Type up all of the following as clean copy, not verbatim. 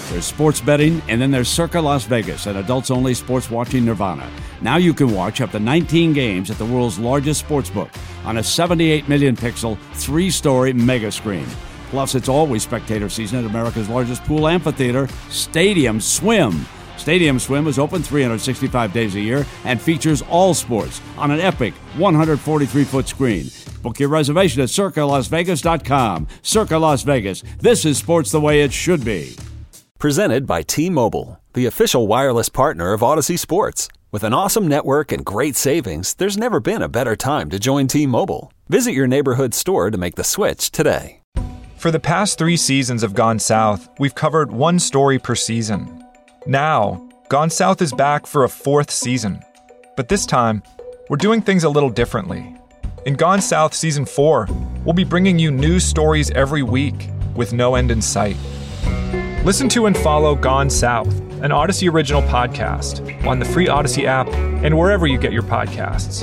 There's sports betting, and then there's Circa Las Vegas, an adults-only sports watching nirvana. Now you can watch up to 19 games at the world's largest sportsbook on a 78 million pixel, 3-story mega screen. Plus, it's always spectator season at America's largest pool amphitheater, Stadium Swim. Stadium Swim is open 365 days a year and features all sports on an epic 143-foot screen. Book your reservation at CircaLasVegas.com. Circa Las Vegas. This is sports the way it should be. Presented by T-Mobile, the official wireless partner of Odyssey Sports. With an awesome network and great savings, there's never been a better time to join T-Mobile. Visit your neighborhood store to make the switch today. For the past 3 seasons of Gone South, we've covered one story per season. Now, Gone South is back for a 4th season. But this time, we're doing things a little differently. In Gone South Season 4, we'll be bringing you new stories every week with no end in sight. Listen to and follow Gone South, an Odyssey original podcast, on the free Odyssey app and wherever you get your podcasts.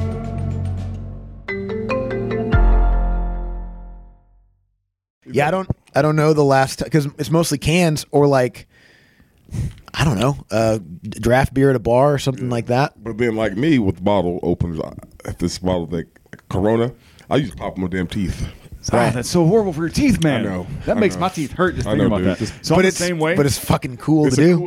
Yeah, I don't know the last, because it's mostly cans or like, I don't know, draft beer at a bar or something like that. But then, like me with bottle openers, if this bottle like Corona, I used to pop my damn teeth. That's so horrible for your teeth, man. I know. That makes my teeth hurt just thinking about dude. that. So I'm the same way. But it's fucking cool to do.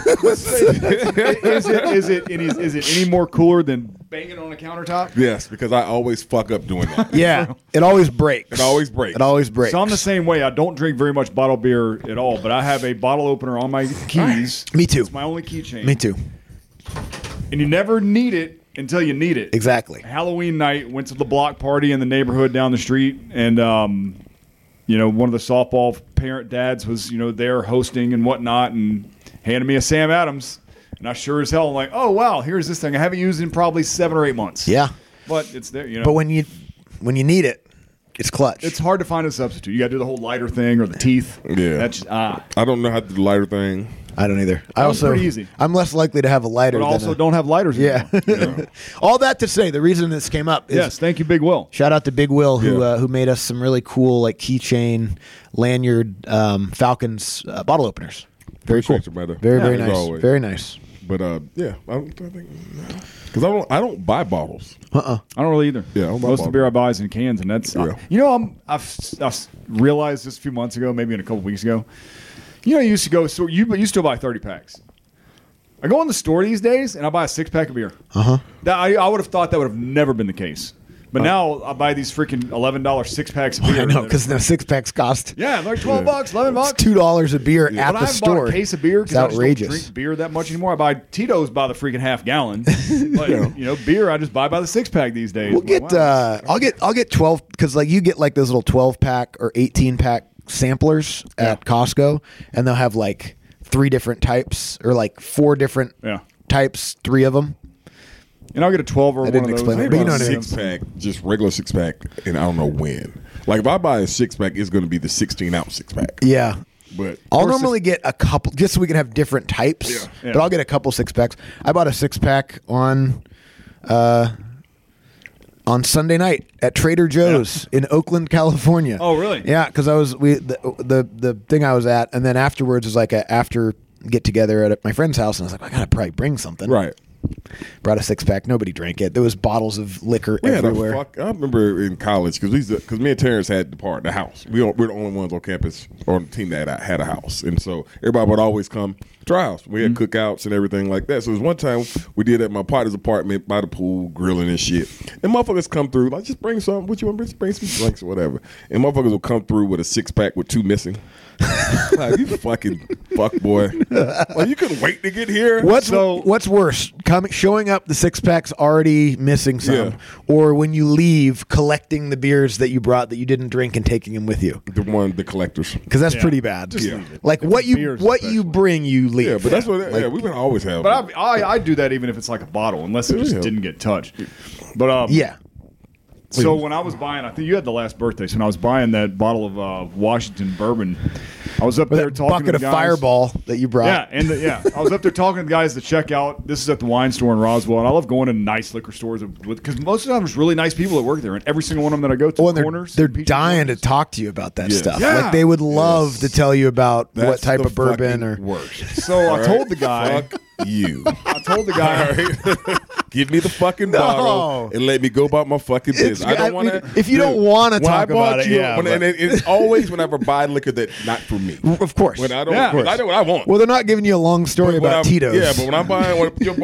Is it any more cooler than banging on a countertop? Yes, because I always fuck up doing that. Yeah, it always breaks. It always breaks. It always breaks. So I'm the same way. I don't drink very much bottled beer at all, but I have a bottle opener on my keys. Me too. It's my only keychain. Me too. And you never need it until you need it. Exactly. Halloween night, went to the block party in the neighborhood down the street, and one of the softball parent dads was there hosting and whatnot, and handed me a Sam Adams, and I sure as hell I'm like, oh wow, here's this thing I haven't used in probably 7 or 8 months. Yeah, but it's there. But when you need it, it's clutch. It's hard to find a substitute. You got to do the whole lighter thing or the teeth. Yeah, that's just, I don't know how to do the lighter thing. I don't either. Pretty easy. I'm less likely to have a lighter. But also don't have lighters. Yeah. All that to say, the reason this came up is yes, thank you, Big Will. Shout out to Big Will who made us some really cool like keychain, lanyard, Falcons bottle openers. Very cool. You, brother. Very nice. Always. Very nice. But I think because I don't buy bottles. I don't really either. Yeah, most of the beer I buy is in cans, and that's I've realized this a few months ago, maybe in a couple weeks ago. I used to go. So you still buy 30 packs. I go in the store these days and I buy a 6-pack of beer. I would have thought that would have never been the case. But now I buy these freaking $11 6-packs of beer. I know, because the 6-packs cost. Yeah, like $12, $11. It's $2 a beer at the store. I haven't bought a case of beer because I just don't drink beer that much anymore. I buy Tito's by the freaking half gallon. But beer I just buy by the 6-pack these days. We'll get. I'll get 12 because like you get like those little 12-pack or 18-pack samplers at Costco, and they'll have like 3 different types or like 4 different types, 3 of them. And I'll get a 12 or one of those. Explain it, but you know what I mean. 6-pack, just regular 6-pack, and I don't know when. Like if I buy a 6-pack, it's going to be the 16-ounce 6-pack. Yeah. But I'll normally get a couple just so we can have different types. Yeah. But I'll get a couple 6-packs. I bought a 6-pack on Sunday night at Trader Joe's in Oakland, California. Oh, really? Yeah, because I was the thing I was at, and then afterwards was like a after get together at my friend's house, and I was like, I gotta probably bring something. Right. Brought a 6-pack. Nobody drank it. There was bottles of liquor everywhere. I remember in college because me and Terrence had the house. We're the only ones on campus or on the team that had a house, and so everybody would always come to our house. We had cookouts and everything like that. So it was one time we did at my partner's apartment by the pool, grilling and shit. And motherfuckers come through like, just bring something. What you want? Just bring some drinks or whatever. And motherfuckers will come through with a 6-pack with 2 missing. Like, you fucking fuck boy. Like, you couldn't wait to get here. What's worse? Showing up the 6-pack's already missing some, or when you leave collecting the beers that you brought that you didn't drink and taking them with you. The collectors, because that's pretty bad. Like what you bring, you leave. Yeah, but that's what we've been always have. But I do that even if it's like a bottle, unless it just didn't get touched. But So when I was buying, I think you had the last birthday. So when I was buying that bottle of Washington bourbon, I was up there talking to the guys. Bucket of Fireball that you brought. Yeah, I was up there talking to the guys at the checkout. This is at the wine store in Roswell, and I love going to nice liquor stores because most of the time there's really nice people that work there, and every single one of them that I go to, they're dying to talk to you about that stuff. Yeah. Like they would love to tell you about what type of bourbon or worst. So I told the guy. Fuck you. I told the guy. Give me the fucking bottle and let me go about my fucking business. I don't want to. If you don't want to talk about it, and it's always whenever I buy liquor that's not for me. Of course. When I don't, I know what I want. Well, they're not giving you a long story about Tito's. Yeah, but when I'm buying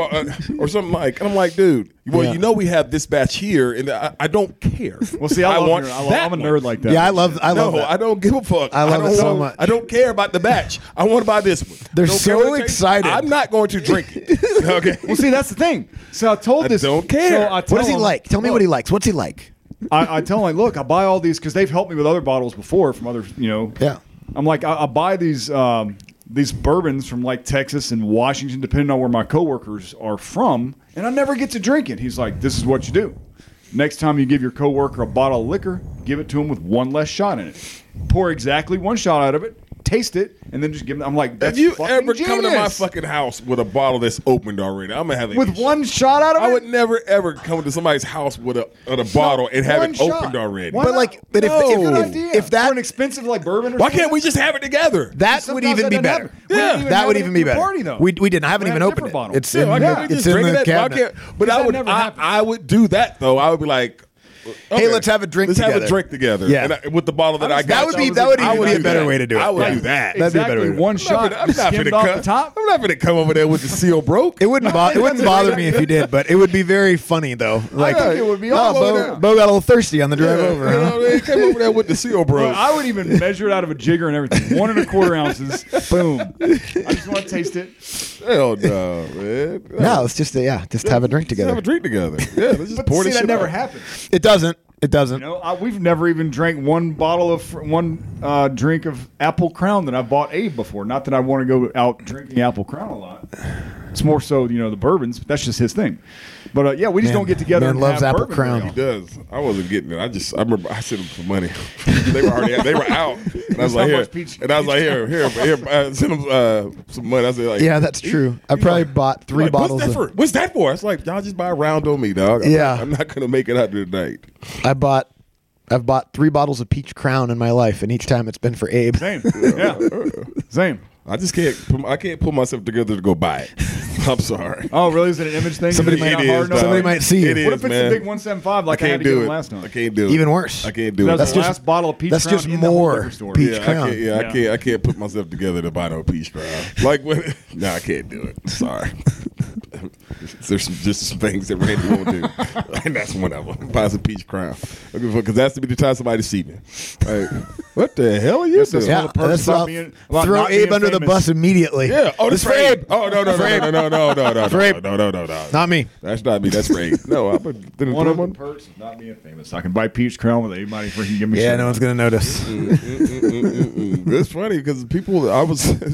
or something like, I'm like, dude, you know we have this batch here, and I don't care. Well, see, I'm a nerd like that. Yeah, I love that. I don't give a fuck. I love it so much. I don't care about the batch. I want to buy this one. They're so excited. I'm not going to drink it. Okay. Well, see, that's the thing. So I told this. I don't care. So what does he like? Tell me what he likes. What's he like? I tell him, like, look, I buy all these because they've helped me with other bottles before from other, Yeah. I'm like, I buy these bourbons from like Texas and Washington, depending on where my coworkers are from, and I never get to drink it. He's like, this is what you do. Next time you give your coworker a bottle of liquor, give it to him with one less shot in it. Pour exactly one shot out of it. Taste it and then just give them. I'm like, that's have you fucking ever genius. come to my fucking house with a bottle that's opened already? I'm gonna have with one shot out of it. I would never ever come to somebody's house with a bottle and have it opened already. Why but like, but if that for an expensive like bourbon, or why can't we just have it together? That would even be better. Yeah, that would even be better. Party, though. We didn't. I haven't even opened it. Bottle. It's in the cabinet. But I would do that though. I would be like, hey, let's have a drink together. together. Let's have a drink together. Yeah. And with the bottle that I got. That would even be a better way to do it. I would do that. That'd be a better way to do it. One shot. I'm not going to come over there with the seal broke. It wouldn't bother me if you did, but it would be very funny though. Like, I think it would be Bo got a little thirsty on the drive over. You know, they came over there with the seal broke. Well, I would even measure it out of a jigger and everything. 1 1/4 ounces. Boom. I just want to taste it. Hell no, man. No, it's just have a drink together. Have a drink together. Yeah, let's just pour this shit that never out. happens. It doesn't. It doesn't. You know, we've never even drank one drink of Apple Crown that I bought Abe before. Not that I want to go out drinking Apple Crown a lot. It's more so, the bourbons. But that's just his thing. But we just don't get together. Man and loves have Apple bourbon Crown. very He does. I wasn't getting it. I remember I sent him some money. They were out. And I was like, here. Send him some money. I said, like, yeah, that's true. I probably bought 3 bottles. What's that for? It's like, y'all just buy a round on me, dog. I'm not gonna make it out there tonight. I've bought 3 bottles of Peach Crown in my life, and each time it's been for Abe. Same. Yeah. Same. I just can't pull myself together to go buy it. I'm sorry. Oh, really? Is it an image thing? Somebody might see you. What if it's the big 175 like I had to get last time? I can't do it. Even worse. I can't do it. That's the last bottle of Peach Crown. That's just in the more liquor store. Peach Crown. I can't put myself together to buy no Peach Crown. Like I can't do it. Sorry. There's just some things that Randy won't do, and that's one of them. Buy some Peach Crown because that's to be the time somebody see me. Like, what the hell are you doing? Yeah, throw Abe under the bus immediately. Yeah. Oh, that's for Abe. Oh no. For Abe. No. Not me. That's not me. That's for Abe. No, one of the perks of not being famous. I can buy Peach Crown with anybody freaking give me. Yeah, no one's gonna notice. It's funny because people. I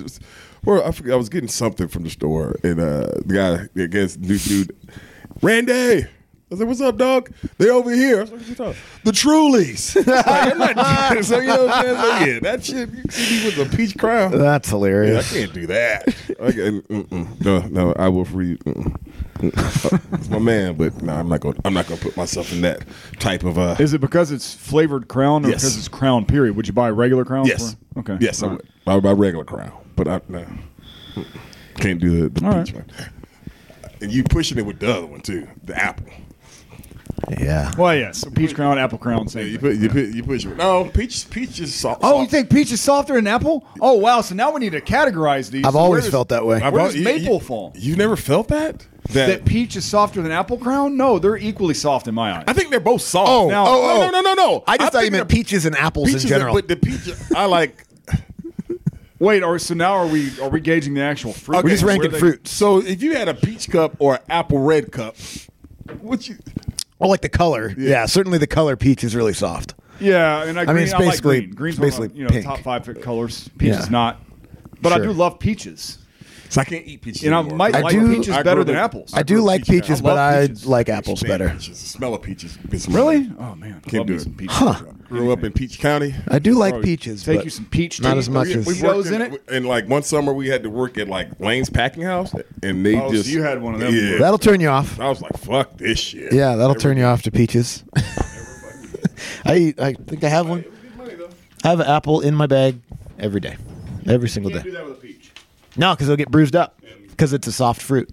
was getting something from the store, and the guy, I guess, new dude, Randy. I said, "What's up, dog? They over here." I was like, "What you talking?" The Trulies. Like, so you know what I'm saying? So, yeah, that shit. You see me with a Peach Crown. That's hilarious. Yeah, I can't do that. No, I will free. It's my man, but no, I'm not gonna put myself in that type of. Is it because it's flavored Crown, or Yes. because it's Crown? Period. Would you buy regular Crown? Yes. Okay. Yes, I would. I would buy regular Crown, but I can't do the peach one. And you pushing it with the other one too, the apple. Yeah. Well, yes. So Peach Crown, Apple Crown, same. You push it. No, peach is soft. Oh, you think peach is softer than apple? Oh, wow. So now we need to categorize these. I've always felt that way. Where does maple fall? You've never felt that? That peach is softer than Apple Crown? No, they're equally soft in my eyes. I think they're both soft. Oh, no. I just thought you meant peaches and apples in general. But the peach, I like. Wait, so now are we gauging the actual fruit? Okay, we're just ranking fruits. So if you had a peach cup or an apple red cup, I like the color. Yeah, certainly the color peach is really soft. Yeah, and I mean, it's basically like green. Green's basically one of my, pink. top 5 colors. Peach is not, but I do love peaches. So I can't eat peaches. And I anymore. might like peaches better than apples. I do like peaches, but I like apples better. Peaches. The smell of peaches. Really? Oh man, can't do it. Peaches. Huh. Grew up in Peach County. I do like peaches. Take you some peach. Not as much as we worked in it. And like one summer, we had to work at like Lane's Packing House, and they so you had one of them. Yeah. That'll turn you off. I was like, "Fuck this shit." Yeah, that'll turn you off to peaches. I think I have one. I have an apple in my bag every day, every single day. Do that with a peach. No, because it'll get bruised up because it's a soft fruit.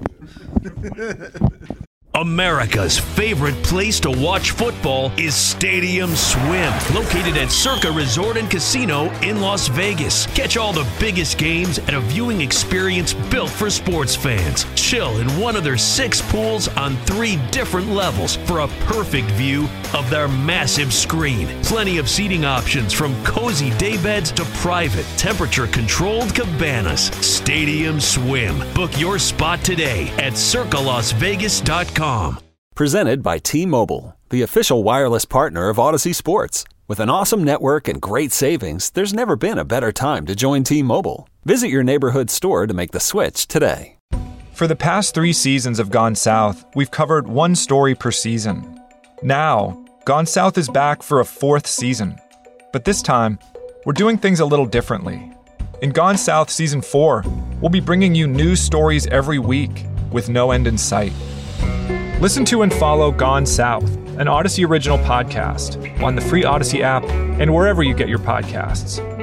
America's favorite place to watch football is Stadium Swim, located at Circa Resort and Casino in Las Vegas. Catch all the biggest games at a viewing experience built for sports fans. Chill in one of their 6 pools on 3 different levels for a perfect view of their massive screen. Plenty of seating options from cozy daybeds to private, temperature-controlled cabanas. Stadium Swim. Book your spot today at circalasvegas.com. Presented by T-Mobile, the official wireless partner of Odyssey Sports. With an awesome network and great savings, there's never been a better time to join T-Mobile. Visit your neighborhood store to make the switch today. For the past 3 seasons of Gone South, we've covered one story per season. Now, Gone South is back for a 4th season. But this time, we're doing things a little differently. In Gone South Season 4, we'll be bringing you new stories every week with no end in sight. Listen to and follow Gone South, an Odyssey original podcast, on the free Odyssey app and wherever you get your podcasts.